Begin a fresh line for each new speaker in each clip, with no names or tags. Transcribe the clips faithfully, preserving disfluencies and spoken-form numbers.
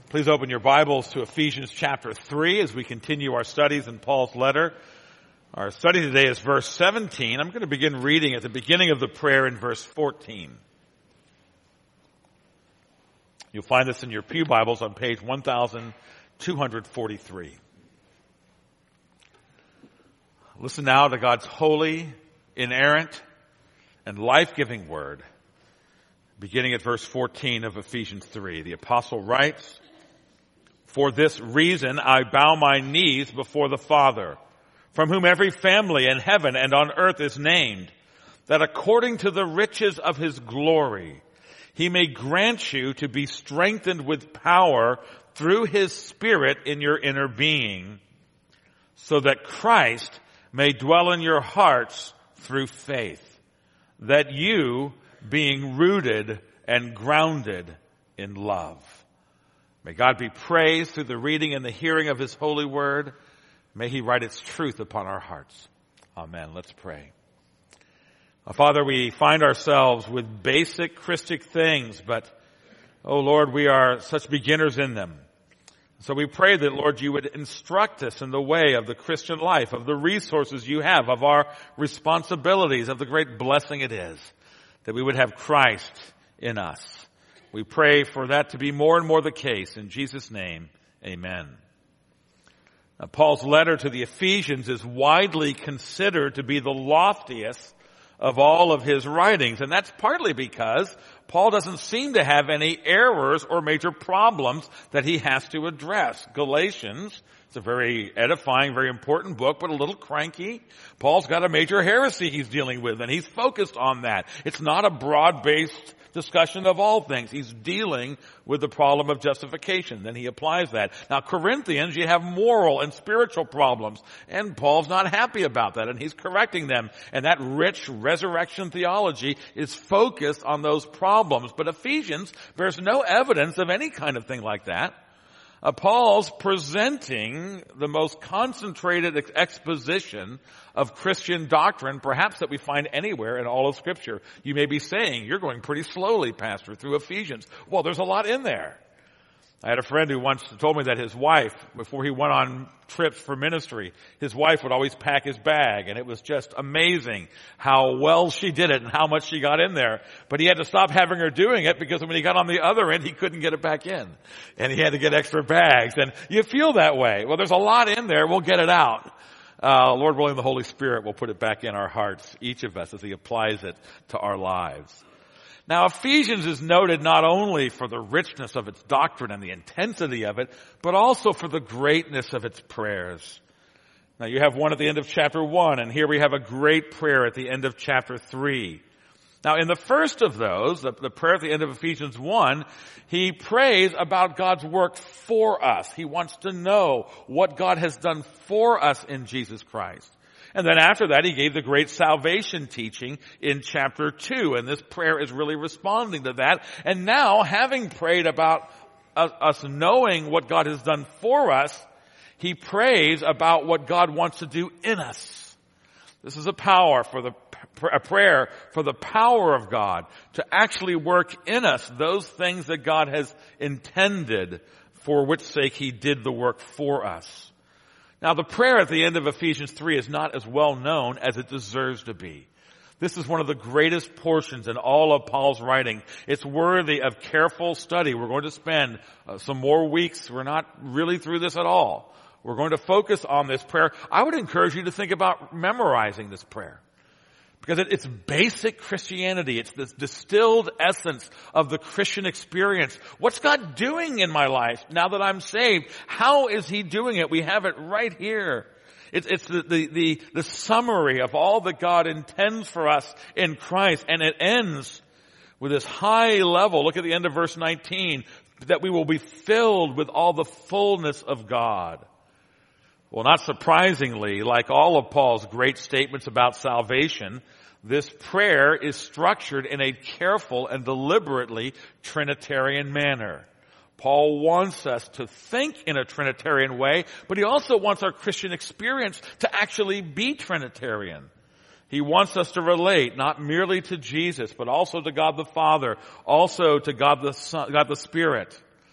Please open your Bibles to Ephesians chapter three as we continue our studies in Paul's letter. Our study today is verse seventeen. I'm going to begin reading at the beginning of the prayer in verse fourteen. You'll find this in your pew Bibles on page one thousand two hundred forty-three. Listen now to God's holy, inerrant, and life-giving word. Beginning at verse fourteen of Ephesians three, the apostle writes, "For this reason I bow my knees before the Father, from whom every family in heaven and on earth is named, that according to the riches of his glory, he may grant you to be strengthened with power through his Spirit in your inner being, so that Christ may dwell in your hearts through faith, that you, being rooted and grounded in love." May God be praised through the reading and the hearing of his holy word. May he write its truth upon our hearts. Amen. Let's pray. Uh, Father, we find ourselves with basic Christian things, but, oh Lord, we are such beginners in them. So we pray that, Lord, you would instruct us in the way of the Christian life, of the resources you have, of our responsibilities, of the great blessing it is, that we would have Christ in us. We pray for that to be more and more the case. In Jesus' name, amen. Now, Paul's letter to the Ephesians is widely considered to be the loftiest of all of his writings. And that's partly because Paul doesn't seem to have any errors or major problems that he has to address. Galatians, it's a very edifying, very important book, but a little cranky. Paul's got a major heresy he's dealing with, and he's focused on that. It's not a broad-based discussion of all things. He's dealing with the problem of justification. Then he applies that. Now, Corinthians, you have moral and spiritual problems, and Paul's not happy about that, and he's correcting them. And that rich resurrection theology is focused on those problems. But Ephesians bears no evidence of any kind of thing like that. Uh, Paul's presenting the most concentrated ex- exposition of Christian doctrine, perhaps that we find anywhere in all of Scripture. You may be saying, you're going pretty slowly, Pastor, through Ephesians. Well, there's a lot in there. I had a friend who once told me that his wife, before he went on trips for ministry, his wife would always pack his bag, and it was just amazing how well she did it and how much she got in there. But he had to stop having her doing it because when he got on the other end, he couldn't get it back in. And he had to get extra bags. And you feel that way. Well, there's a lot in there. We'll get it out. Uh, Lord willing, the Holy Spirit will put it back in our hearts, each of us, as he applies it to our lives. Now, Ephesians is noted not only for the richness of its doctrine and the intensity of it, but also for the greatness of its prayers. Now, you have one at the end of chapter one, and here we have a great prayer at the end of chapter three. Now, in the first of those, the, the prayer at the end of Ephesians one, he prays about God's work for us. He wants to know what God has done for us in Jesus Christ. And then after that, he gave the great salvation teaching in chapter two. And this prayer is really responding to that. And now, having prayed about us, us knowing what God has done for us, he prays about what God wants to do in us. This is a power for the, a prayer for the power of God to actually work in us those things that God has intended, for which sake he did the work for us. Now, the prayer at the end of Ephesians three is not as well known as it deserves to be. This is one of the greatest portions in all of Paul's writing. It's worthy of careful study. We're going to spend uh, some more weeks. We're not really through this at all. We're going to focus on this prayer. I would encourage you to think about memorizing this prayer, because it's basic Christianity. It's this distilled essence of the Christian experience. What's God doing in my life now that I'm saved? How is he doing it? We have it right here. It's, it's the, the, the, the summary of all that God intends for us in Christ. And it ends with this high level. Look at the end of verse nineteen, that we will be filled with all the fullness of God. Well, not surprisingly, like all of Paul's great statements about salvation, this prayer is structured in a careful and deliberately Trinitarian manner. Paul wants us to think in a Trinitarian way, but he also wants our Christian experience to actually be Trinitarian. He wants us to relate not merely to Jesus, but also to God the Father, also to God the Son, God the Spirit.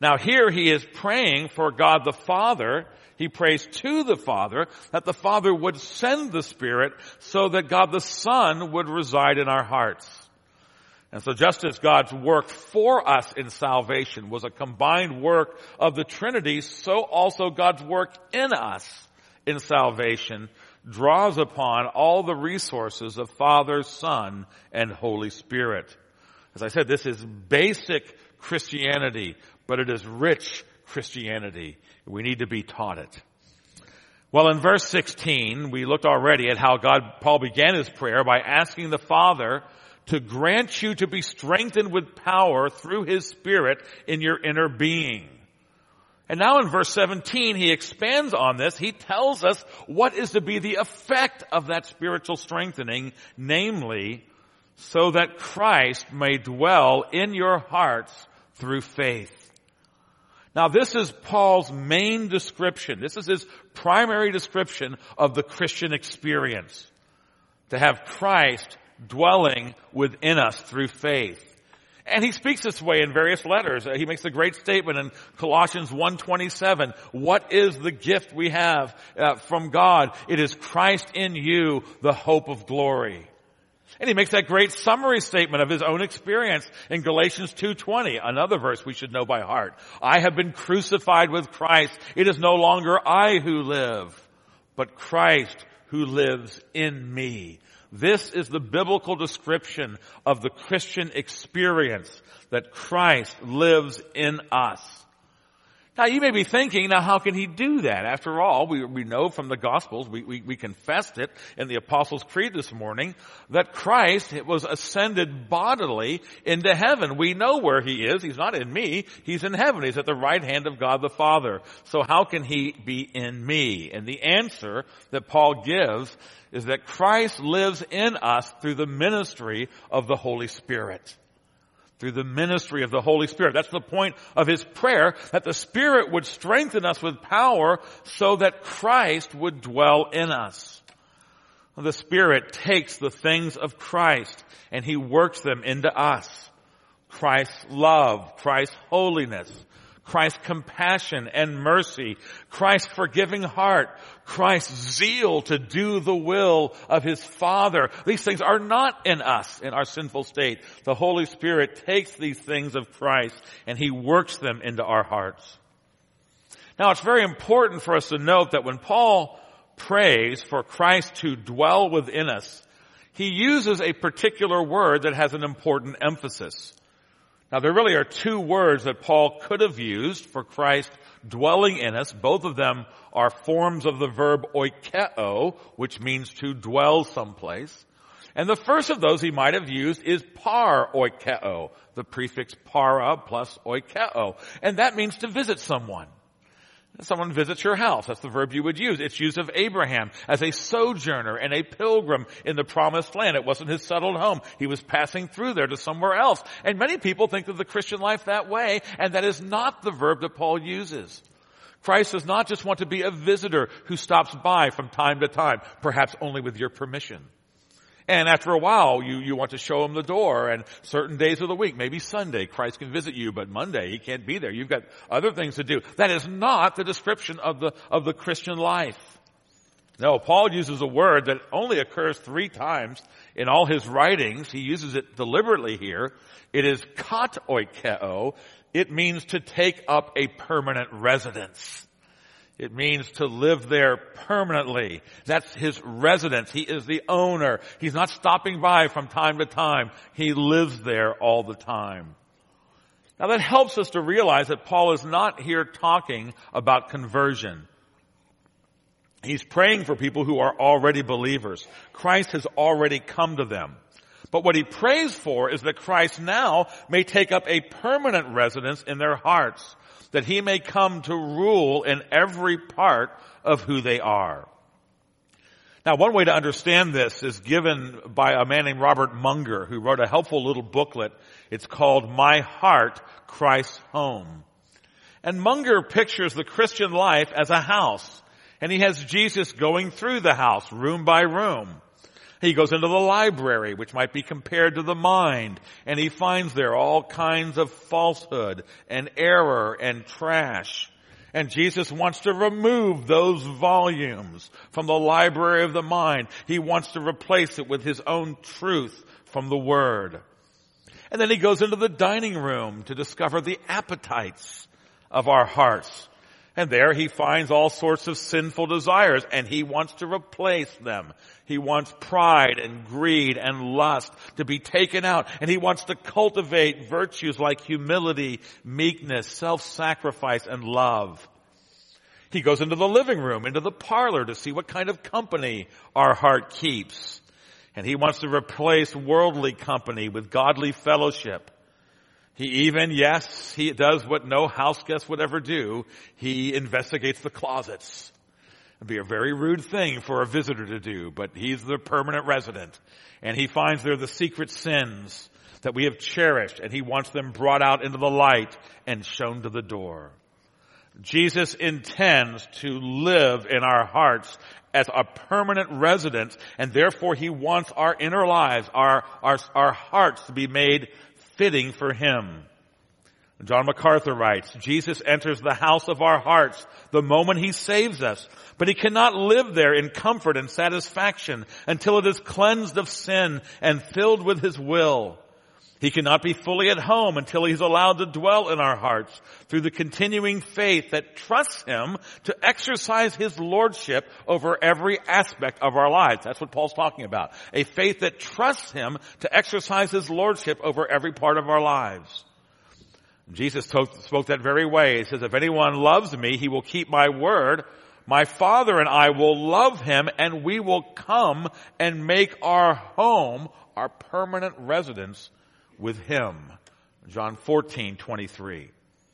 Now here he is praying for God the Father. He prays to the Father that the Father would send the Spirit so that God the Son would reside in our hearts. And so just as God's work for us in salvation was a combined work of the Trinity, so also God's work in us in salvation draws upon all the resources of Father, Son, and Holy Spirit. As I said, this is basic Christianity, but it is rich Christianity. We need to be taught it. Well, in verse sixteen, we looked already at how God, Paul began his prayer by asking the Father to grant you to be strengthened with power through His Spirit in your inner being. And now in verse seventeen, he expands on this. He tells us what is to be the effect of that spiritual strengthening, namely, so that Christ may dwell in your hearts through faith. Now this is Paul's main description. This is his primary description of the Christian experience. To have Christ dwelling within us through faith. And he speaks this way in various letters. He makes a great statement in Colossians one twenty-seven. What is the gift we have uh, from God? It is Christ in you, the hope of glory. And he makes that great summary statement of his own experience in Galatians two twenty, another verse we should know by heart. I have been crucified with Christ. It is no longer I who live, but Christ who lives in me. This is the biblical description of the Christian experience, that Christ lives in us. Now you may be thinking, now how can he do that? After all, we, we know from the Gospels, we, we, we confessed it in the Apostles' Creed this morning, that Christ was ascended bodily into heaven. We know where he is. He's not in me. He's in heaven. He's at the right hand of God the Father. So how can he be in me? And the answer that Paul gives is that Christ lives in us through the ministry of the Holy Spirit. Through the ministry of the Holy Spirit. That's the point of his prayer, that the Spirit would strengthen us with power so that Christ would dwell in us. The Spirit takes the things of Christ and he works them into us. Christ's love, Christ's holiness, Christ's compassion and mercy, Christ's forgiving heart, Christ's zeal to do the will of his Father. These things are not in us in our sinful state. The Holy Spirit takes these things of Christ and he works them into our hearts. Now it's very important for us to note that when Paul prays for Christ to dwell within us, he uses a particular word that has an important emphasis. Now there really are two words that Paul could have used for Christ dwelling in us. Both of them are forms of the verb oikeo, which means to dwell someplace. And the first of those he might have used is par oikeo, the prefix para plus oikeo. And that means to visit someone. Someone visits your house. That's the verb you would use. It's used of Abraham as a sojourner and a pilgrim in the promised land. It wasn't his settled home. He was passing through there to somewhere else. And many people think of the Christian life that way, and that is not the verb that Paul uses. Christ does not just want to be a visitor who stops by from time to time, perhaps only with your permission. And after a while, you, you want to show him the door, and certain days of the week, maybe Sunday, Christ can visit you, but Monday, he can't be there. You've got other things to do. That is not the description of the, of the Christian life. No, Paul uses a word that only occurs three times in all his writings. He uses it deliberately here. It is kat oikeo. It means to take up a permanent residence. It means to live there permanently. That's his residence. He is the owner. He's not stopping by from time to time. He lives there all the time. Now that helps us to realize that Paul is not here talking about conversion. He's praying for people who are already believers. Christ has already come to them. But what he prays for is that Christ now may take up a permanent residence in their hearts, that he may come to rule in every part of who they are. Now, one way to understand this is given by a man named Robert Munger, who wrote a helpful little booklet. It's called My Heart, Christ's Home. And Munger pictures the Christian life as a house, and he has Jesus going through the house, room by room. He goes into the library, which might be compared to the mind, and he finds there all kinds of falsehood and error and trash. And Jesus wants to remove those volumes from the library of the mind. He wants to replace it with his own truth from the Word. And then he goes into the dining room to discover the appetites of our hearts. And there he finds all sorts of sinful desires, and he wants to replace them. He wants pride and greed and lust to be taken out, and he wants to cultivate virtues like humility, meekness, self-sacrifice, and love. He goes into the living room, into the parlor to see what kind of company our heart keeps. And he wants to replace worldly company with godly fellowship. He even, yes, he does what no house guest would ever do. He investigates the closets. It'd be a very rude thing for a visitor to do, but he's the permanent resident. And he finds there the secret sins that we have cherished, and he wants them brought out into the light and shown to the door. Jesus intends to live in our hearts as a permanent resident, and therefore he wants our inner lives, our, our, our hearts to be made fitting for him. John MacArthur writes, Jesus enters the house of our hearts the moment he saves us, but he cannot live there in comfort and satisfaction until it is cleansed of sin and filled with his will. He cannot be fully at home until he's allowed to dwell in our hearts through the continuing faith that trusts him to exercise his lordship over every aspect of our lives. That's what Paul's talking about. A faith that trusts him to exercise his lordship over every part of our lives. Jesus spoke that very way. He says, if anyone loves me, he will keep my word. My Father and I will love him, and we will come and make our home, our permanent residence with him. John fourteen twenty-three.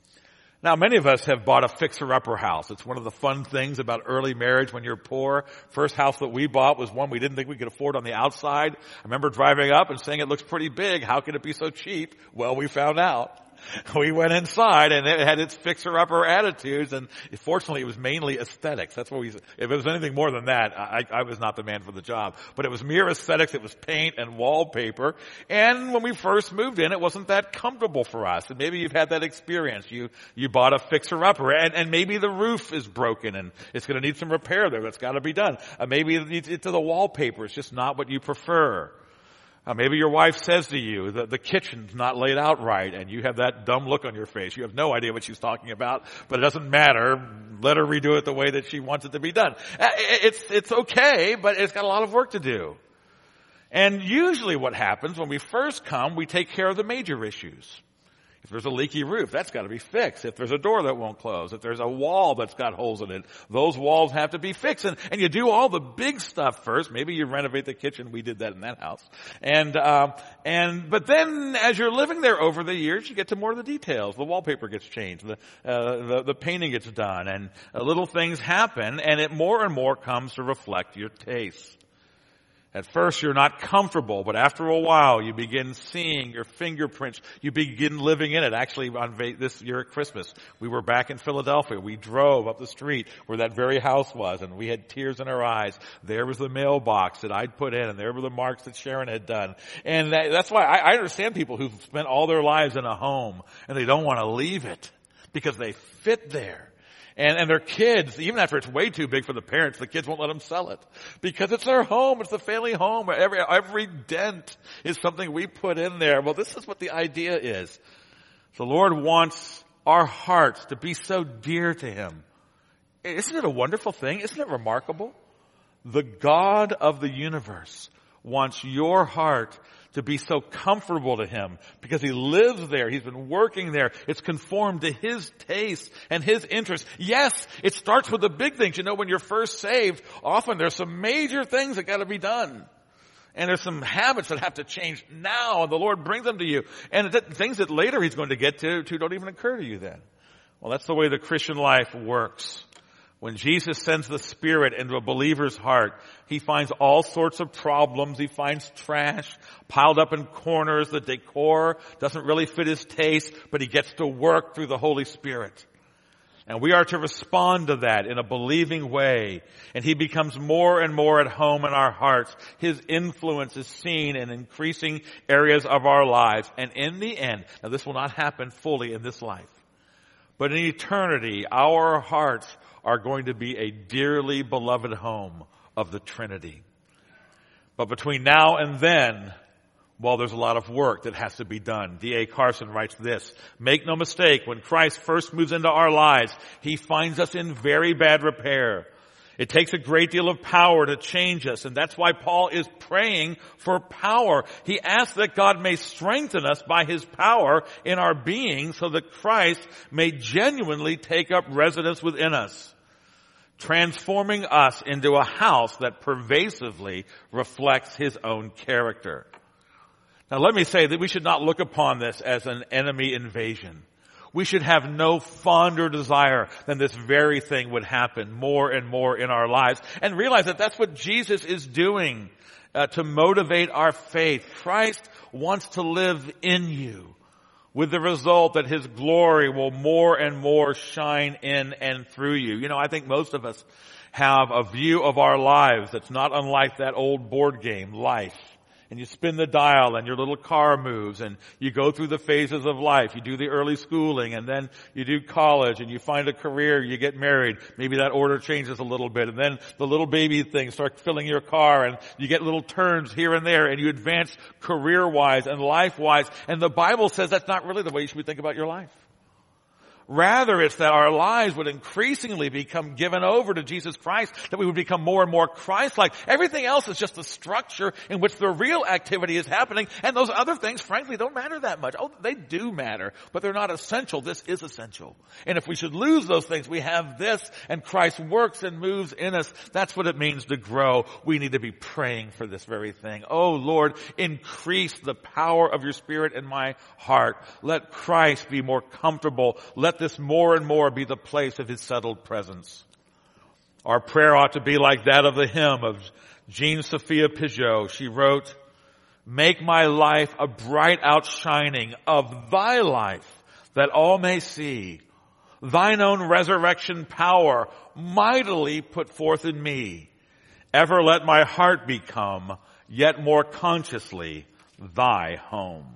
Now, many of us have bought a fixer-upper house. It's one of the fun things about early marriage when you're poor. First house that we bought was one we didn't think we could afford on the outside. I remember driving up and saying it looks pretty big. How can it be so cheap? Well, we found out. We went inside and it had its fixer-upper attitudes, and fortunately it was mainly aesthetics. That's what we, if it was anything more than that, I, I was not the man for the job. But it was mere aesthetics, it was paint and wallpaper, and when we first moved in, it wasn't that comfortable for us. And maybe you've had that experience. You, you bought a fixer-upper, and, and maybe the roof is broken and it's gonna need some repair there. That's gotta be done. Uh, maybe it's, it's the wallpaper, it's just not what you prefer. Uh, maybe your wife says to you that the kitchen's not laid out right, and you have that dumb look on your face. You have no idea what she's talking about, but it doesn't matter. Let her redo it the way that she wants it to be done. Uh, it's, it's okay, but it's got a lot of work to do. And usually what happens when we first come, we take care of the major issues. If there's a leaky roof, that's got to be fixed. If there's a door that won't close, if there's a wall that's got holes in it, those walls have to be fixed. And, and you do all the big stuff first. Maybe you renovate the kitchen. We did that in that house. And, um, and, but then as you're living there over the years, you get to more of the details. The wallpaper gets changed. The, uh, the, the painting gets done, and uh, little things happen, and it more and more comes to reflect your taste. At first you're not comfortable, but after a while you begin seeing your fingerprints. You begin living in it. Actually, on this year at Christmas, we were back in Philadelphia. We drove up the street where that very house was, and we had tears in our eyes. There was the mailbox that I'd put in, and there were the marks that Sharon had done. And that, that's why I, I understand people who've spent all their lives in a home, and they don't want to leave it because they fit there. And, and their kids, even after it's way too big for the parents, the kids won't let them sell it. Because it's their home, it's the family home. Every, every dent is something we put in there. Well, this is what the idea is. The Lord wants our hearts to be so dear to him. Isn't it a wonderful thing? Isn't it remarkable? The God of the universe wants your heart to be so comfortable to him because he lives there. He's been working there. It's conformed to his taste and his interests. Yes, it starts with the big things. You know, when you're first saved, often there's some major things that got to be done. And there's some habits that have to change now, and the Lord brings them to you. And things that later he's going to get to, to don't even occur to you then. Well, that's the way the Christian life works. When Jesus sends the Spirit into a believer's heart, he finds all sorts of problems. He finds trash piled up in corners. The decor doesn't really fit his taste, but he gets to work through the Holy Spirit. And we are to respond to that in a believing way. And he becomes more and more at home in our hearts. His influence is seen in increasing areas of our lives. And in the end, now this will not happen fully in this life, but in eternity, our hearts are going to be a dearly beloved home of the Trinity. But between now and then, well, there's a lot of work that has to be done. D A Carson writes this: make no mistake, when Christ first moves into our lives, he finds us in very bad repair. It takes a great deal of power to change us, and that's why Paul is praying for power. He asks that God may strengthen us by his power in our being so that Christ may genuinely take up residence within us, transforming us into a house that pervasively reflects his own character. Now let me say that we should not look upon this as an enemy invasion. We should have no fonder desire than this very thing would happen more and more in our lives, and realize that that's what Jesus is doing uh, to motivate our faith. Christ wants to live in you, with the result that his glory will more and more shine in and through you. You know, I think most of us have a view of our lives that's not unlike that old board game, life. And you spin the dial and your little car moves and you go through the phases of life. You do the early schooling and then you do college and you find a career, you get married. Maybe that order changes a little bit, and then the little baby things start filling your car and you get little turns here and there and you advance career-wise and life-wise. And the Bible says that's not really the way you should think about your life. Rather, it's that our lives would increasingly become given over to Jesus Christ, that we would become more and more Christ-like. Everything else is just a structure in which the real activity is happening, and those other things, frankly, don't matter that much. Oh, they do matter, but they're not essential. This is essential. And if we should lose those things, we have this, and Christ works and moves in us. That's what it means to grow. We need to be praying for this very thing. Oh, Lord, increase the power of your Spirit in my heart. Let Christ be more comfortable. Let this more and more be the place of his settled presence. Our prayer ought to be like that of the hymn of Jean Sophia Pigeot. She wrote, "Make my life a bright outshining of thy life, that all may see thine own resurrection power mightily put forth in me. Ever let my heart become, yet more consciously, thy home."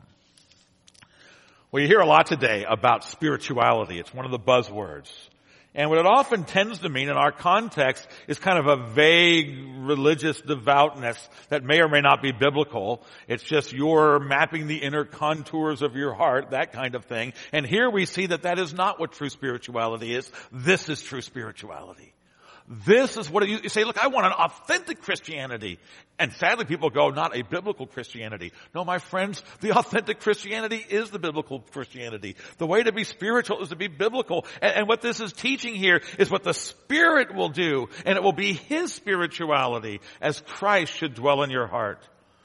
Well, you hear a lot today about spirituality. It's one of the buzzwords. And what it often tends to mean in our context is kind of a vague religious devoutness that may or may not be biblical. It's just you're mapping the inner contours of your heart, that kind of thing. And here we see that that is not what true spirituality is. This is true spirituality. This is what you say, look, I want an authentic Christianity. And sadly, people go, not a biblical Christianity. No, my friends, the authentic Christianity is the biblical Christianity. The way to be spiritual is to be biblical. And, and what this is teaching here is what the Spirit will do. And it will be his spirituality as Christ should dwell in your heart.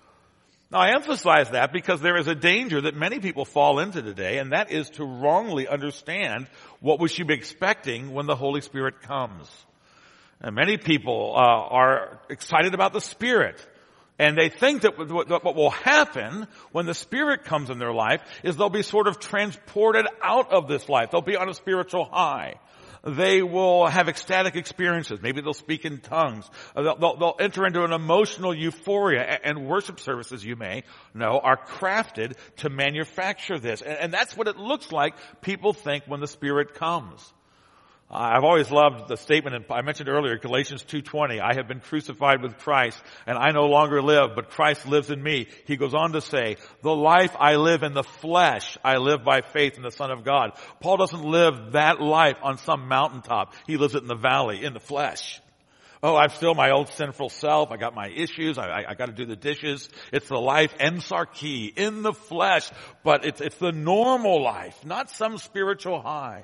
Now, I emphasize that because there is a danger that many people fall into today, and that is to wrongly understand what we should be expecting when the Holy Spirit comes. And many people uh, are excited about the Spirit. And they think that what will happen when the Spirit comes in their life is they'll be sort of transported out of this life. They'll be on a spiritual high. They will have ecstatic experiences. Maybe they'll speak in tongues. They'll, they'll, they'll enter into an emotional euphoria. And worship services, you may know, are crafted to manufacture this. And, and that's what it looks like people think when the Spirit comes. I've always loved the statement, I mentioned earlier, Galatians two twenty, I have been crucified with Christ, and I no longer live, but Christ lives in me. He goes on to say, the life I live in the flesh, I live by faith in the Son of God. Paul doesn't live that life on some mountaintop. He lives it in the valley, in the flesh. Oh, I'm still my old sinful self. I got my issues. I, I, I got to do the dishes. It's the life, en sarki, in the flesh, but it's, it's the normal life, not some spiritual high.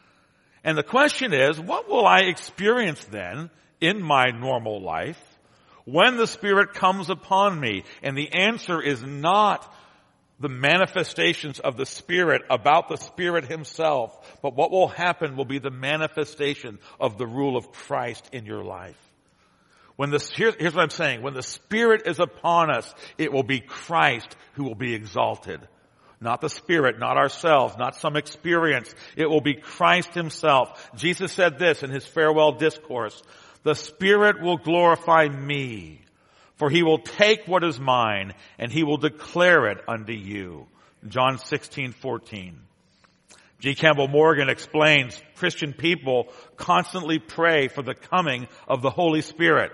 And the question is, what will I experience then in my normal life when the Spirit comes upon me? And the answer is not the manifestations of the Spirit about the Spirit himself, but what will happen will be the manifestation of the rule of Christ in your life. When the, here's, here's what I'm saying. When the Spirit is upon us, it will be Christ who will be exalted, not the Spirit, not ourselves, not some experience. It will be Christ himself. Jesus said this in his farewell discourse, "The Spirit will glorify me, for he will take what is mine and he will declare it unto you." John sixteen fourteen. G. Campbell Morgan explains Christian people constantly pray for the coming of the Holy Spirit.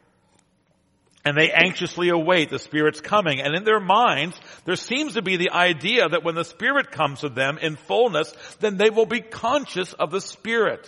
And they anxiously await the Spirit's coming. And in their minds, there seems to be the idea that when the Spirit comes to them in fullness, then they will be conscious of the Spirit.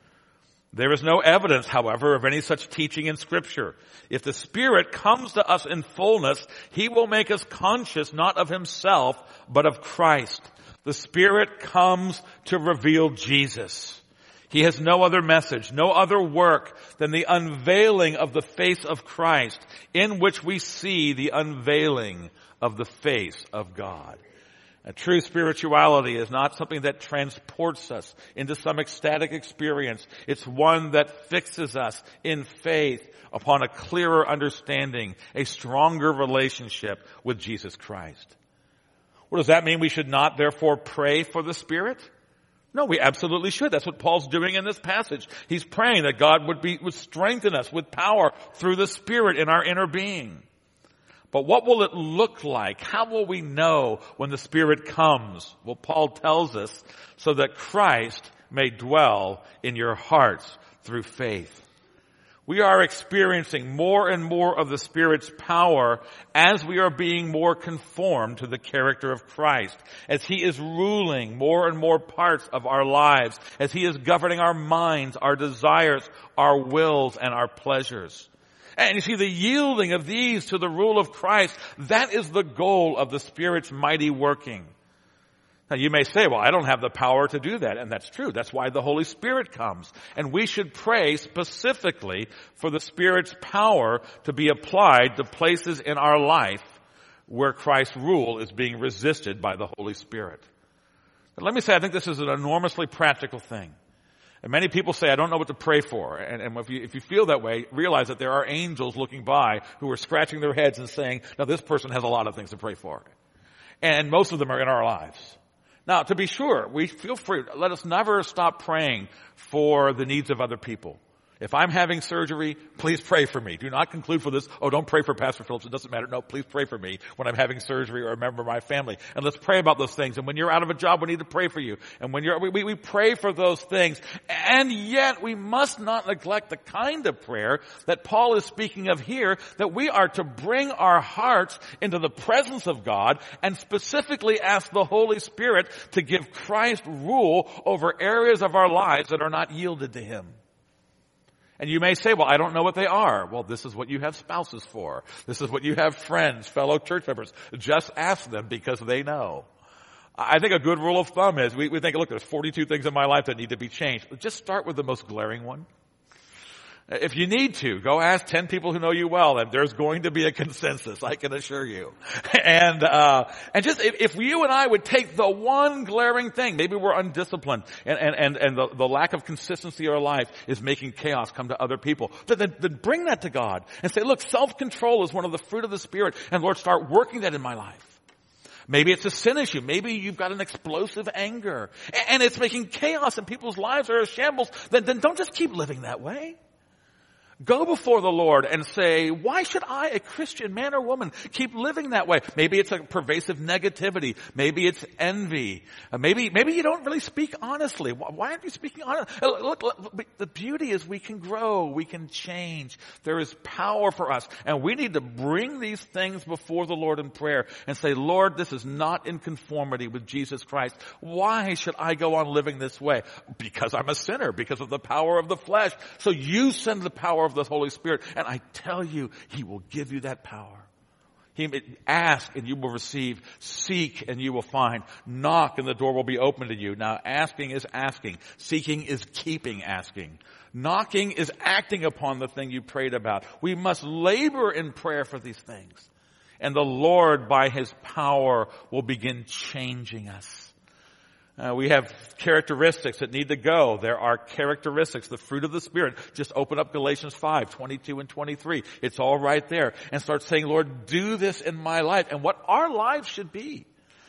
There is no evidence, however, of any such teaching in Scripture. If the Spirit comes to us in fullness, he will make us conscious not of himself, but of Christ. The Spirit comes to reveal Jesus. He has no other message, no other work than the unveiling of the face of Christ, in which we see the unveiling of the face of God. A true spirituality is not something that transports us into some ecstatic experience. It's one that fixes us in faith upon a clearer understanding, a stronger relationship with Jesus Christ. What does that mean? We should not therefore pray for the Spirit? No, we absolutely should. That's what Paul's doing in this passage. He's praying that God would be, would strengthen us with power through the Spirit in our inner being. But what will it look like? How will we know when the Spirit comes? Well, Paul tells us, so that Christ may dwell in your hearts through faith. We are experiencing more and more of the Spirit's power as we are being more conformed to the character of Christ, as he is ruling more and more parts of our lives, as he is governing our minds, our desires, our wills, and our pleasures. And you see, the yielding of these to the rule of Christ, that is the goal of the Spirit's mighty working. Now you may say, well, I don't have the power to do that. And that's true. That's why the Holy Spirit comes. And we should pray specifically for the Spirit's power to be applied to places in our life where Christ's rule is being resisted by the Holy Spirit. But let me say, I think this is an enormously practical thing. And many people say, I don't know what to pray for. And, and if, you, if you feel that way, realize that there are angels looking by who are scratching their heads and saying, now this person has a lot of things to pray for. And most of them are in our lives. Now, to be sure, we feel free. Let us never stop praying for the needs of other people. If I'm having surgery, please pray for me. Do not conclude for this, oh, don't pray for Pastor Phillips. It doesn't matter. No, please pray for me when I'm having surgery or a member of my family. And let's pray about those things. And when you're out of a job, we need to pray for you. And when you're, we, we pray for those things. And yet we must not neglect the kind of prayer that Paul is speaking of here, that we are to bring our hearts into the presence of God and specifically ask the Holy Spirit to give Christ rule over areas of our lives that are not yielded to him. And you may say, well, I don't know what they are. Well, this is what you have spouses for. This is what you have friends, fellow church members. Just ask them because they know. I think a good rule of thumb is we, we think, look, there's forty-two things in my life that need to be changed. Just start with the most glaring one. If you need to, go ask ten people who know you well, and there's going to be a consensus, I can assure you. And, uh, and just, if, if you and I would take the one glaring thing, maybe we're undisciplined, and, and, and, and the, the lack of consistency in our life is making chaos come to other people, then, then, then bring that to God and say, look, self-control is one of the fruit of the Spirit, and Lord, start working that in my life. Maybe it's a sin issue. Maybe you've got an explosive anger, and it's making chaos and people's lives are a shambles. Then, then don't just keep living that way. Go before the Lord and say, why should I, a Christian man or woman, keep living that way? Maybe it's a pervasive negativity. Maybe it's envy. Uh, maybe, maybe you don't really speak honestly. Why aren't you speaking honestly? Look, look, look, the beauty is we can grow. We can change. There is power for us. And we need to bring these things before the Lord in prayer and say, Lord, this is not in conformity with Jesus Christ. Why should I go on living this way? Because I'm a sinner, because of the power of the flesh. So you send the power of the Holy Spirit, and I tell you, he will give you that power. He, ask and you will receive. Seek and you will find. Knock and the door will be open to you. Now, asking is asking. Seeking is keeping asking. Knocking is acting upon the thing you prayed about. We must labor in prayer for these things. And the Lord, by his power, will begin changing us. Uh, we have characteristics that need to go. There are characteristics, the fruit of the Spirit. Just open up Galatians five, twenty-two and twenty-three. It's all right there. And start saying, Lord, do this in my life. And what our lives should be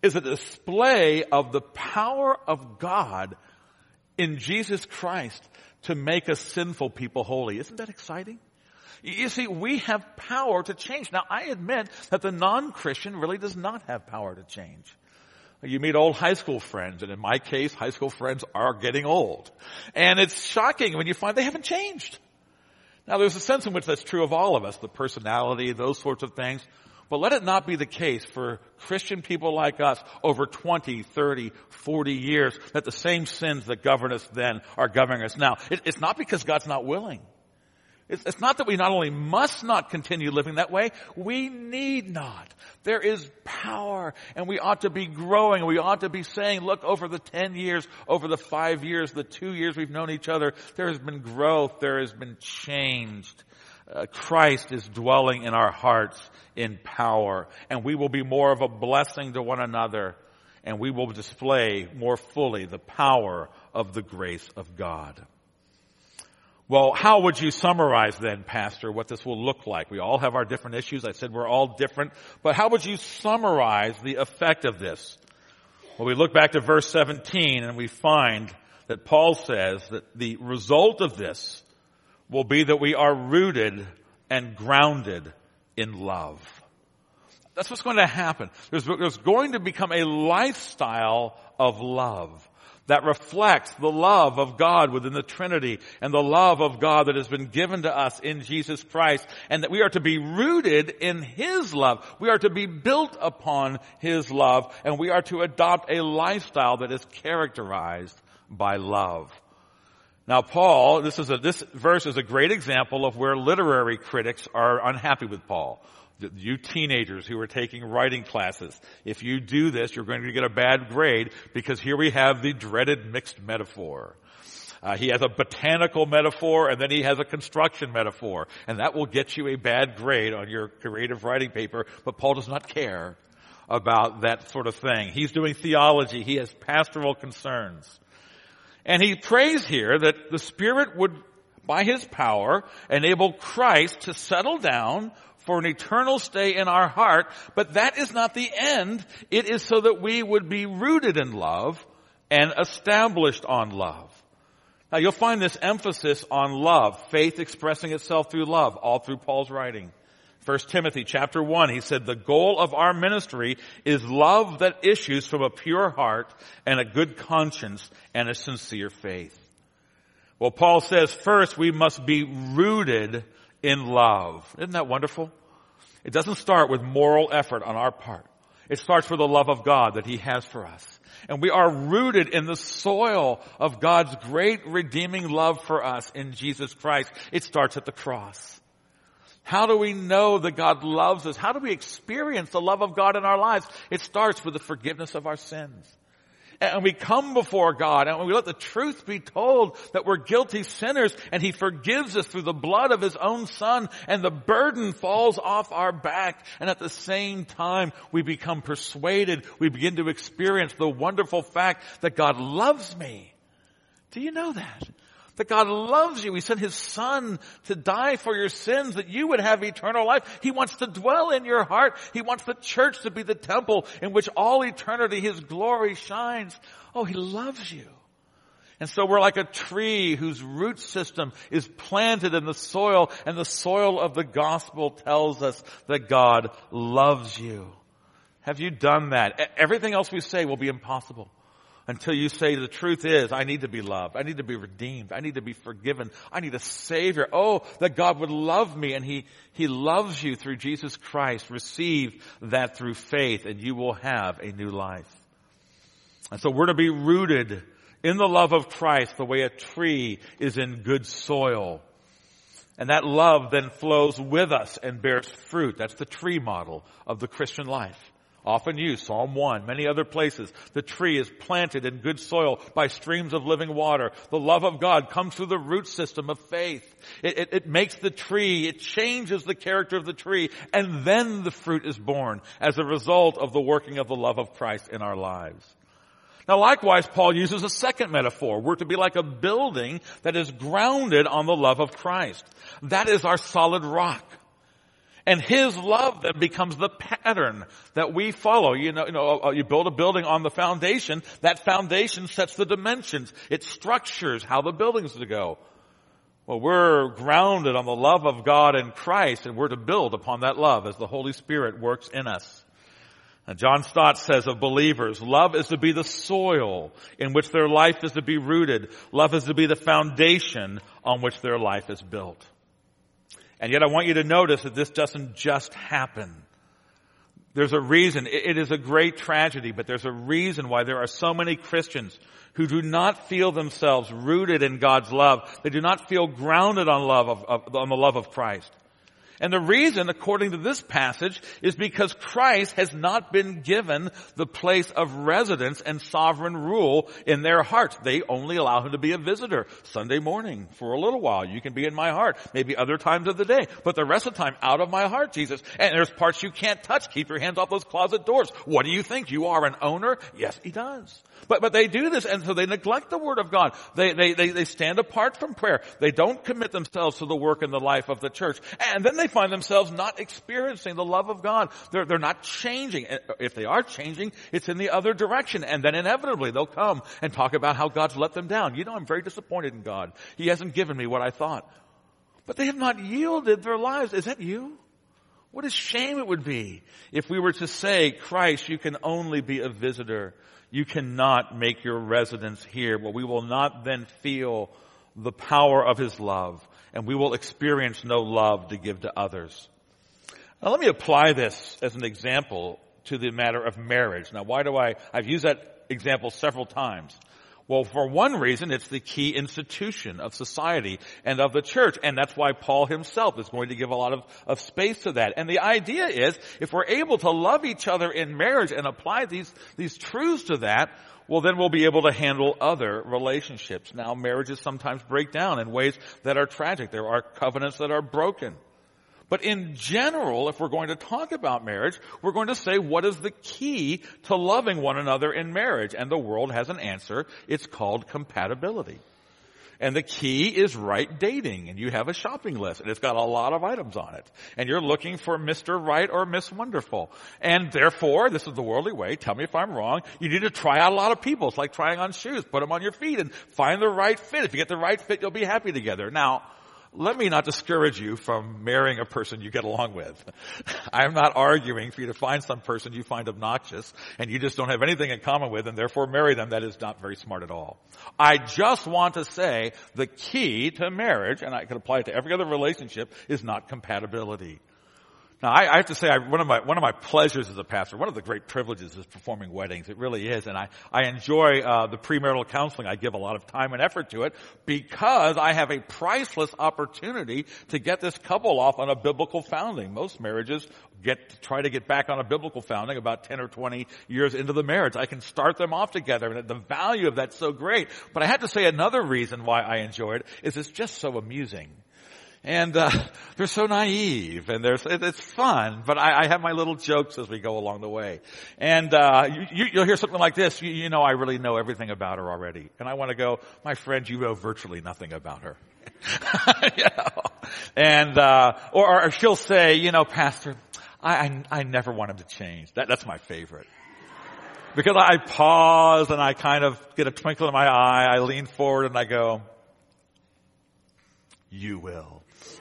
is a display of the power of God in Jesus Christ to make us sinful people holy. Isn't that exciting? You see, we have power to change. Now, I admit that the non-Christian really does not have power to change. You meet old high school friends, and in my case, high school friends are getting old. And it's shocking when you find they haven't changed. Now, there's a sense in which that's true of all of us, the personality, those sorts of things. But let it not be the case for Christian people like us over twenty, thirty, forty years that the same sins that govern us then are governing us now. It, it's not because God's not willing. It's, it's not that we not only must not continue living that way, we need not. There is power, and we ought to be growing. We ought to be saying, look, over the ten years, over the five years, the two years we've known each other, there has been growth, there has been change. Uh, Christ is dwelling in our hearts in power, and we will be more of a blessing to one another, and we will display more fully the power of the grace of God. Well, how would you summarize then, Pastor, what this will look like? We all have our different issues. I said we're all different. But how would you summarize the effect of this? Well, we look back to verse seventeen and we find that Paul says that the result of this will be that we are rooted and grounded in love. That's what's going to happen. There's, there's going to become a lifestyle of love that reflects the love of God within the Trinity and the love of God that has been given to us in Jesus Christ, and that we are to be rooted in His love. We are to be built upon His love, and we are to adopt a lifestyle that is characterized by love. Now, Paul, this is a, this verse is a great example of where literary critics are unhappy with Paul. You teenagers who are taking writing classes, if you do this, you're going to get a bad grade because here we have the dreaded mixed metaphor. Uh, he has a botanical metaphor and then he has a construction metaphor, and that will get you a bad grade on your creative writing paper, but Paul does not care about that sort of thing. He's doing theology. He has pastoral concerns. And he prays here that the Spirit would, by His power, enable Christ to settle down for an eternal stay in our heart, but that is not the end. It is so that we would be rooted in love and established on love. Now you'll find this emphasis on love, faith expressing itself through love, all through Paul's writing. First Timothy chapter one, he said, the goal of our ministry is love that issues from a pure heart and a good conscience and a sincere faith. Well, Paul says first we must be rooted in love. Isn't that wonderful? It doesn't start with moral effort on our part. It starts with the love of God that He has for us. And we are rooted in the soil of God's great redeeming love for us in Jesus Christ. It starts at the cross. How do we know that God loves us? How do we experience the love of God in our lives? It starts with the forgiveness of our sins. And we come before God and we let the truth be told that we're guilty sinners, and He forgives us through the blood of His own Son, and the burden falls off our back. And at the same time, we become persuaded. We begin to experience the wonderful fact that God loves me. Do you know that? That God loves you. He sent His Son to die for your sins, that you would have eternal life. He wants to dwell in your heart. He wants the church to be the temple in which all eternity His glory shines. Oh, He loves you. And so we're like a tree whose root system is planted in the soil, and the soil of the gospel tells us that God loves you. Have you done that? Everything else we say will be impossible until you say the truth is, I need to be loved. I need to be redeemed. I need to be forgiven. I need a Savior. Oh, that God would love me, and He, He loves you through Jesus Christ. Receive that through faith, and you will have a new life. And so we're to be rooted in the love of Christ the way a tree is in good soil. And that love then flows with us and bears fruit. That's the tree model of the Christian life. Often used, Psalm one, many other places. The tree is planted in good soil by streams of living water. The love of God comes through the root system of faith. It, it, it makes the tree, it changes the character of the tree, and then the fruit is born as a result of the working of the love of Christ in our lives. Now likewise, Paul uses a second metaphor. We're to be like a building that is grounded on the love of Christ. That is our solid rock. And his love then becomes the pattern that we follow. You know, you know, you build a building on the foundation. That foundation sets the dimensions. It structures how the building's to go. Well, we're grounded on the love of God and Christ, and we're to build upon that love as the Holy Spirit works in us. And John Stott says of believers, love is to be the soil in which their life is to be rooted. Love is to be the foundation on which their life is built. And yet I want you to notice that this doesn't just happen. There's a reason. It is a great tragedy, but there's a reason why there are so many Christians who do not feel themselves rooted in God's love. They do not feel grounded on love of, of, on the love of Christ. And the reason, according to this passage, is because Christ has not been given the place of residence and sovereign rule in their hearts. They only allow him to be a visitor Sunday morning for a little while. You can be in my heart, maybe other times of the day, but the rest of the time out of my heart, Jesus. And there's parts you can't touch. Keep your hands off those closet doors. What do you think? You are an owner? Yes, he does. But, but they do this, and so they neglect the Word of God. They, they, they, they stand apart from prayer. They don't commit themselves to the work and the life of the church. And then they find themselves not experiencing the love of God. They're, they're not changing. If they are changing, it's in the other direction. And then inevitably they'll come and talk about how God's let them down. You know, I'm very disappointed in God. He hasn't given me what I thought. But they have not yielded their lives. Is that you? What a shame it would be if we were to say, Christ, you can only be a visitor. You cannot make your residence here. Well, we will not then feel the power of his love, and we will experience no love to give to others. Now, let me apply this as an example to the matter of marriage. Now, why do I, I've used that example several times. Well, for one reason, it's the key institution of society and of the church. And that's why Paul himself is going to give a lot of, of space to that. And the idea is, if we're able to love each other in marriage and apply these, these truths to that, well, then we'll be able to handle other relationships. Now, marriages sometimes break down in ways that are tragic. There are covenants that are broken. But in general, if we're going to talk about marriage, we're going to say, what is the key to loving one another in marriage? And the world has an answer. It's called compatibility. And the key is right dating. And you have a shopping list, and it's got a lot of items on it. And you're looking for Mister Right or Miss Wonderful. And therefore, this is the worldly way. Tell me if I'm wrong. You need to try out a lot of people. It's like trying on shoes. Put them on your feet and find the right fit. If you get the right fit, you'll be happy together. Now, let me not discourage you from marrying a person you get along with. I'm not arguing for you to find some person you find obnoxious and you just don't have anything in common with and therefore marry them. That is not very smart at all. I just want to say the key to marriage, and I can apply it to every other relationship, is not compatibility. Now, I, I have to say, I, one of my one of my pleasures as a pastor, one of the great privileges is performing weddings. It really is, and I I enjoy uh, the premarital counseling. I give a lot of time and effort to it because I have a priceless opportunity to get this couple off on a biblical founding. Most marriages get try to get back on a biblical founding about ten or twenty years into the marriage. I can start them off together, and the value of that's so great. But I have to say, another reason why I enjoy it is it's just so amusing. And uh they're so naive, and they're, it's fun, but I, I have my little jokes as we go along the way. And uh you, you'll hear something like this, you, you know, I really know everything about her already. And I want to go, my friend, you know virtually nothing about her. You know? And uh or, or she'll say, you know, Pastor, I, I, I never want him to change. That, that's my favorite. Because I pause, and I kind of get a twinkle in my eye, I lean forward, and I go, you will.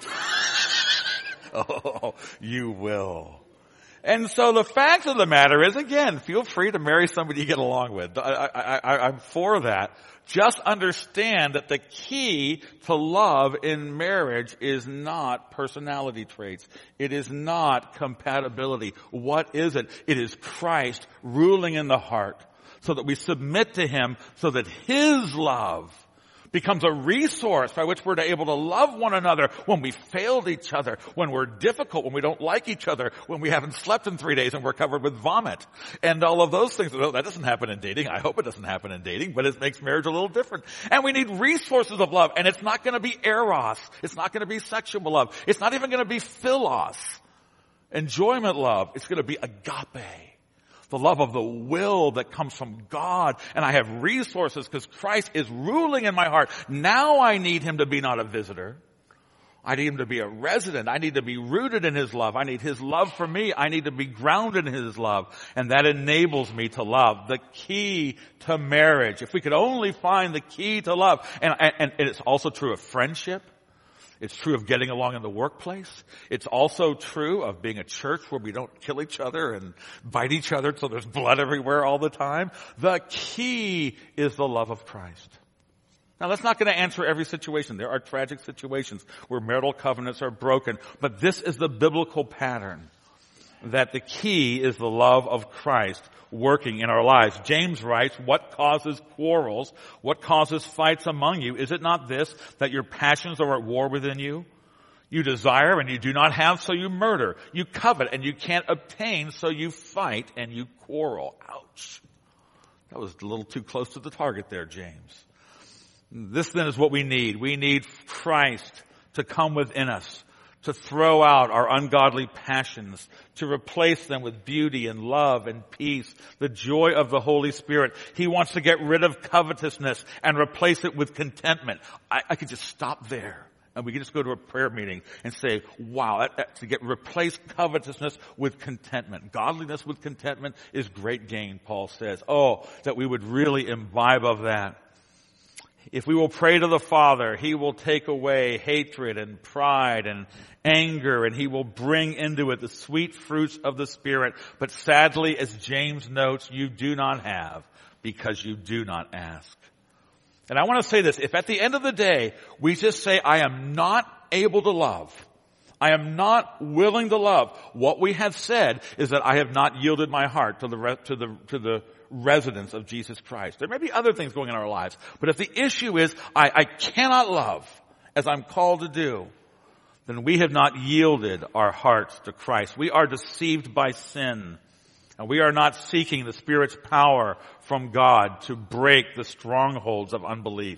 Oh, you will. And so the fact of the matter is, again, feel free to marry somebody you get along with. I, I, I, I'm for that. Just understand that the key to love in marriage is not personality traits. It is not compatibility. What is it? It is Christ ruling in the heart so that we submit to him so that his love becomes a resource by which we're able to love one another when we failed each other, when we're difficult, when we don't like each other, when we haven't slept in three days and we're covered with vomit. And all of those things. Well, that doesn't happen in dating. I hope it doesn't happen in dating, but it makes marriage a little different. And we need resources of love. And it's not going to be eros. It's not going to be sexual love. It's not even going to be philos, enjoyment love. It's going to be agape. The love of the will that comes from God. And I have resources because Christ is ruling in my heart. Now I need him to be not a visitor. I need him to be a resident. I need to be rooted in his love. I need his love for me. I need to be grounded in his love. And that enables me to love. The key to marriage. If we could only find the key to love. And, and, and it's also true of friendship. It's true of getting along in the workplace. It's also true of being a church where we don't kill each other and bite each other so there's blood everywhere all the time. The key is the love of Christ. Now, that's not going to answer every situation. There are tragic situations where marital covenants are broken. But this is the biblical pattern, that the key is the love of Christ working in our lives. James writes, what causes quarrels? What causes fights among you? Is it not this, that your passions are at war within you? You desire and you do not have, so you murder. You covet and you can't obtain, so you fight and you quarrel. Ouch. That was a little too close to the target there, James. This then is what we need. We need Christ to come within us, to throw out our ungodly passions, to replace them with beauty and love and peace, the joy of the Holy Spirit. He wants to get rid of covetousness and replace it with contentment. I, I could just stop there. And we can just go to a prayer meeting and say, wow, that, that, to get replace covetousness with contentment. Godliness with contentment is great gain, Paul says. Oh, that we would really imbibe of that. If we will pray to the Father, he will take away hatred and pride and anger, and he will bring into it the sweet fruits of the Spirit. But sadly, as James notes, you do not have because you do not ask. And I want to say this, if at the end of the day, we just say, I am not able to love, I am not willing to love, what we have said is that I have not yielded my heart to the, re- to the, to the residence of Jesus Christ. There may be other things going on in our lives, but if the issue is, I, I cannot love as I'm called to do, then we have not yielded our hearts to Christ. We are deceived by sin. And we are not seeking the Spirit's power from God to break the strongholds of unbelief.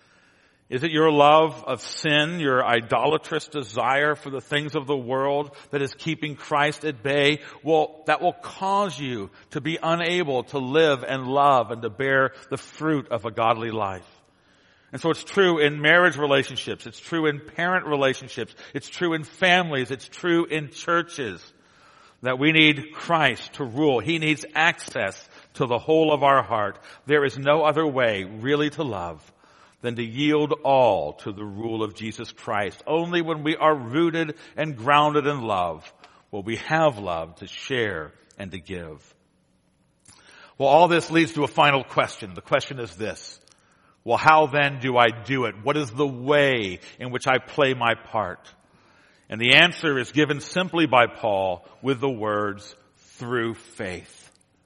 Is it your love of sin, your idolatrous desire for the things of the world that is keeping Christ at bay? Well, that will cause you to be unable to live and love and to bear the fruit of a godly life. And so it's true in marriage relationships. It's true in parent relationships. It's true in families. It's true in churches. That we need Christ to rule. He needs access to the whole of our heart. There is no other way really to love than to yield all to the rule of Jesus Christ. Only when we are rooted and grounded in love will we have love to share and to give. Well, all this leads to a final question. The question is this. Well, how then do I do it? What is the way in which I play my part? And the answer is given simply by Paul with the words, through faith.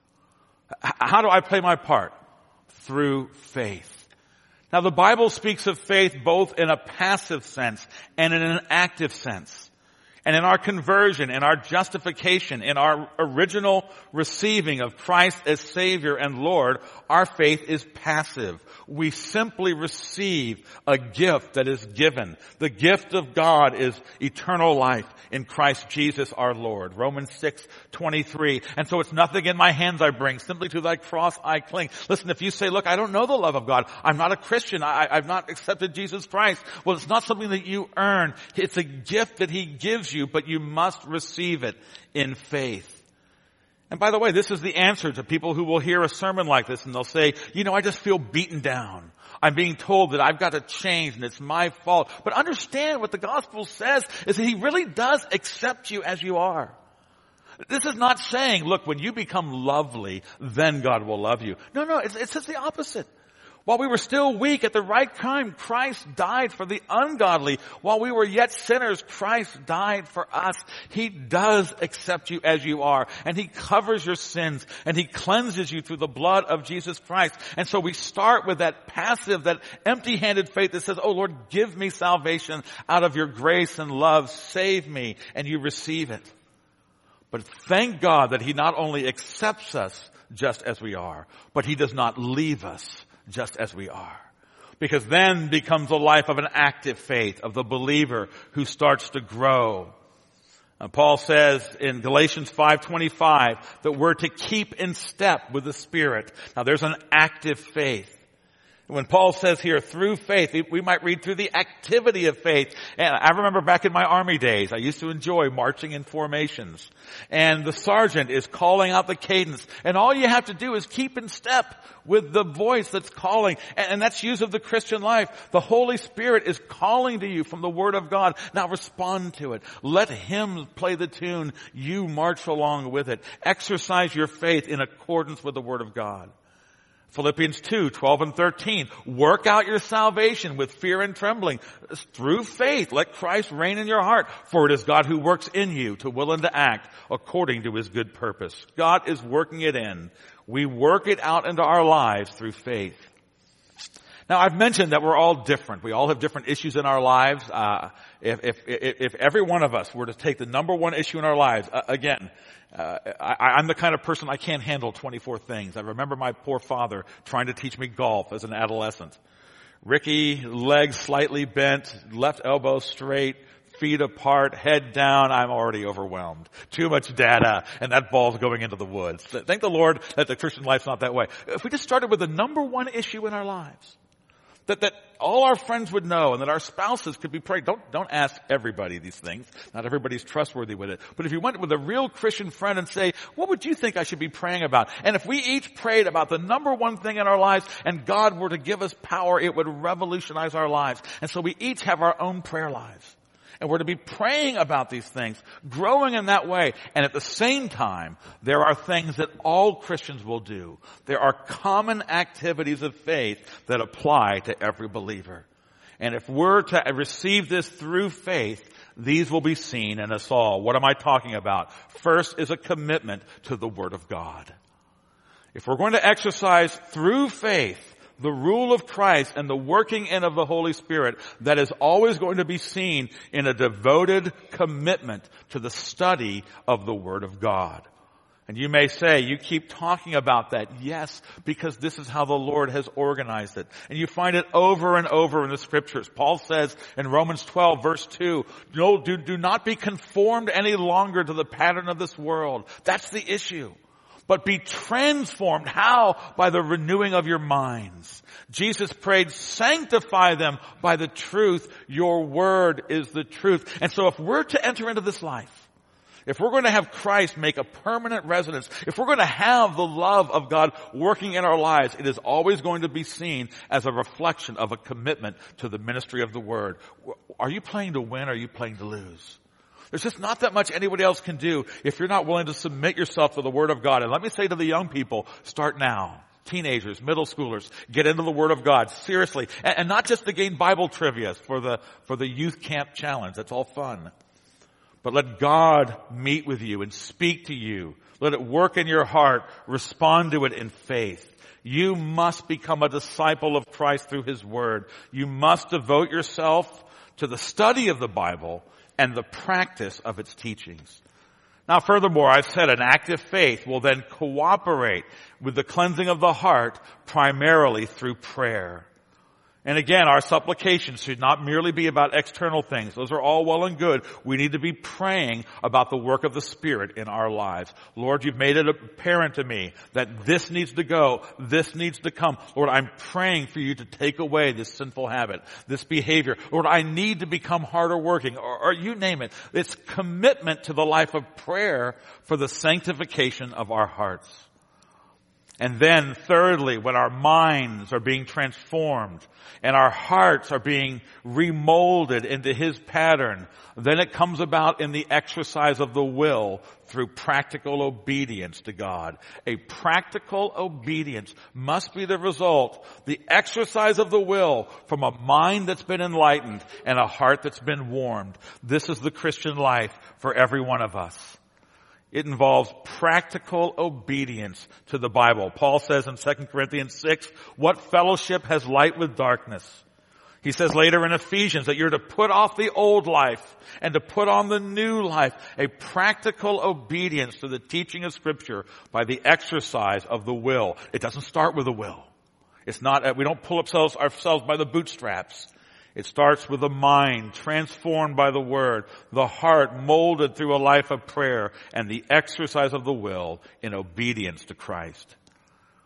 How do I play my part? Through faith. Now the Bible speaks of faith both in a passive sense and in an active sense. And in our conversion, in our justification, in our original receiving of Christ as Savior and Lord, our faith is passive. We simply receive a gift that is given. The gift of God is eternal life in Christ Jesus our Lord. Romans six twenty-three. And so it's nothing in my hands I bring, simply to thy cross I cling. Listen, if you say, look, I don't know the love of God. I'm not a Christian. I, I've not accepted Jesus Christ. Well, it's not something that you earn. It's a gift that He gives you, but you must receive it in faith. And by the way, this is the answer to people who will hear a sermon like this and they'll say, you know, I just feel beaten down. I'm being told that I've got to change and it's my fault. But understand what the gospel says is that He really does accept you as you are. This is not saying, look, when you become lovely, then God will love you. No, no, it's, it's just the opposite. While we were still weak, at the right time, Christ died for the ungodly. While we were yet sinners, Christ died for us. He does accept you as you are. And He covers your sins. And He cleanses you through the blood of Jesus Christ. And so we start with that passive, that empty-handed faith that says, oh Lord, give me salvation out of your grace and love. Save me. And you receive it. But thank God that He not only accepts us just as we are, but He does not leave us just as we are. Because then becomes a life of an active faith, of the believer who starts to grow. And Paul says in Galatians five twenty-five that we're to keep in step with the Spirit. Now there's an active faith. When Paul says here, through faith, we might read through the activity of faith. And I remember back in my army days, I used to enjoy marching in formations. And the sergeant is calling out the cadence. And all you have to do is keep in step with the voice that's calling. And that's use of the Christian life. The Holy Spirit is calling to you from the Word of God. Now respond to it. Let Him play the tune. You march along with it. Exercise your faith in accordance with the Word of God. Philippians two, twelve and thirteen. Work out your salvation with fear and trembling. Through faith, let Christ reign in your heart. For it is God who works in you to will and to act according to His good purpose. God is working it in. We work it out into our lives through faith. Now, I've mentioned that we're all different. We all have different issues in our lives. Uh, if, if, if, if every one of us were to take the number one issue in our lives, uh, again, uh, I, I'm the kind of person I can't handle twenty-four things. I remember my poor father trying to teach me golf as an adolescent. Ricky, legs slightly bent, left elbow straight, feet apart, head down. I'm already overwhelmed. Too much data, and that ball's going into the woods. Thank the Lord that the Christian life's not that way. If we just started with the number one issue in our lives, That, that all our friends would know and that our spouses could be praying. Don't, don't ask everybody these things. Not everybody's trustworthy with it. But if you went with a real Christian friend and say, what would you think I should be praying about? And if we each prayed about the number one thing in our lives and God were to give us power, it would revolutionize our lives. And so we each have our own prayer lives. And we're to be praying about these things, growing in that way. And at the same time, there are things that all Christians will do. There are common activities of faith that apply to every believer. And if we're to receive this through faith, these will be seen in us all. What am I talking about? First is a commitment to the Word of God. If we're going to exercise through faith the rule of Christ and the working in of the Holy Spirit, that is always going to be seen in a devoted commitment to the study of the Word of God. And you may say, you keep talking about that. Yes, because this is how the Lord has organized it. And you find it over and over in the Scriptures. Paul says in Romans twelve, verse two, no, do, do not be conformed any longer to the pattern of this world. That's the issue. But be transformed. How? By the renewing of your minds. Jesus prayed, sanctify them by the truth. Your word is the truth. And so if we're to enter into this life, if we're going to have Christ make a permanent residence, if we're going to have the love of God working in our lives, it is always going to be seen as a reflection of a commitment to the ministry of the word. Are you playing to win or are you playing to lose? There's just not that much anybody else can do if you're not willing to submit yourself to the Word of God. And let me say to the young people, start now. Teenagers, middle schoolers, get into the Word of God, seriously. And, and not just to gain Bible trivia for the, for the youth camp challenge. That's all fun. But let God meet with you and speak to you. Let it work in your heart. Respond to it in faith. You must become a disciple of Christ through His Word. You must devote yourself to the study of the Bible and the practice of its teachings. Now, furthermore, I've said an active faith will then cooperate with the cleansing of the heart primarily through prayer. And again, our supplications should not merely be about external things. Those are all well and good. We need to be praying about the work of the Spirit in our lives. Lord, you've made it apparent to me that this needs to go, this needs to come. Lord, I'm praying for you to take away this sinful habit, this behavior. Lord, I need to become harder working, or, or you name it. It's commitment to the life of prayer for the sanctification of our hearts. And then thirdly, when our minds are being transformed and our hearts are being remolded into His pattern, then it comes about in the exercise of the will through practical obedience to God. A practical obedience must be the result, the exercise of the will from a mind that's been enlightened and a heart that's been warmed. This is the Christian life for every one of us. It involves practical obedience to the Bible. Paul says in Second Corinthians six, what fellowship has light with darkness? He says later in Ephesians that you're to put off the old life and to put on the new life. A practical obedience to the teaching of Scripture by the exercise of the will. It doesn't start with the will. It's not, we don't pull ourselves, ourselves by the bootstraps. It starts with the mind transformed by the Word, the heart molded through a life of prayer, and the exercise of the will in obedience to Christ.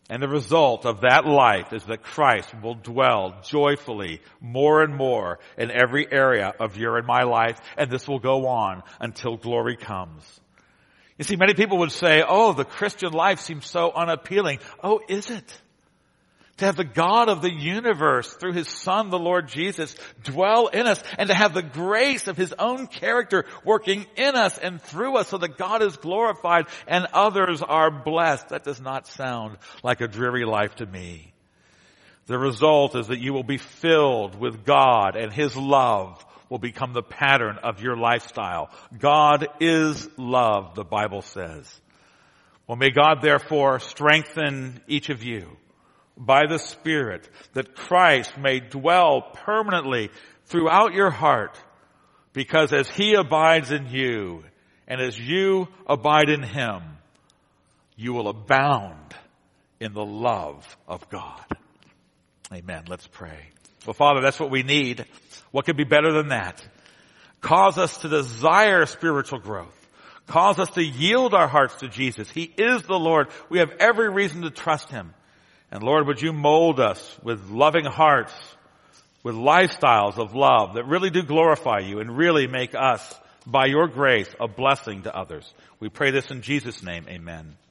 And the result of that life is that Christ will dwell joyfully more and more in every area of your and my life, and this will go on until glory comes. You see, many people would say, oh, the Christian life seems so unappealing. Oh, is it? To have the God of the universe through His Son, the Lord Jesus, dwell in us, and to have the grace of His own character working in us and through us so that God is glorified and others are blessed. That does not sound like a dreary life to me. The result is that you will be filled with God, and His love will become the pattern of your lifestyle. God is love, the Bible says. Well, may God therefore strengthen each of you by the Spirit, that Christ may dwell permanently throughout your heart, because as He abides in you, and as you abide in Him, you will abound in the love of God. Amen. Let's pray. Well, Father, that's what we need. What could be better than that? Cause us to desire spiritual growth. Cause us to yield our hearts to Jesus. He is the Lord. We have every reason to trust Him. And Lord, would you mold us with loving hearts, with lifestyles of love that really do glorify you and really make us, by your grace, a blessing to others. We pray this in Jesus' name. Amen.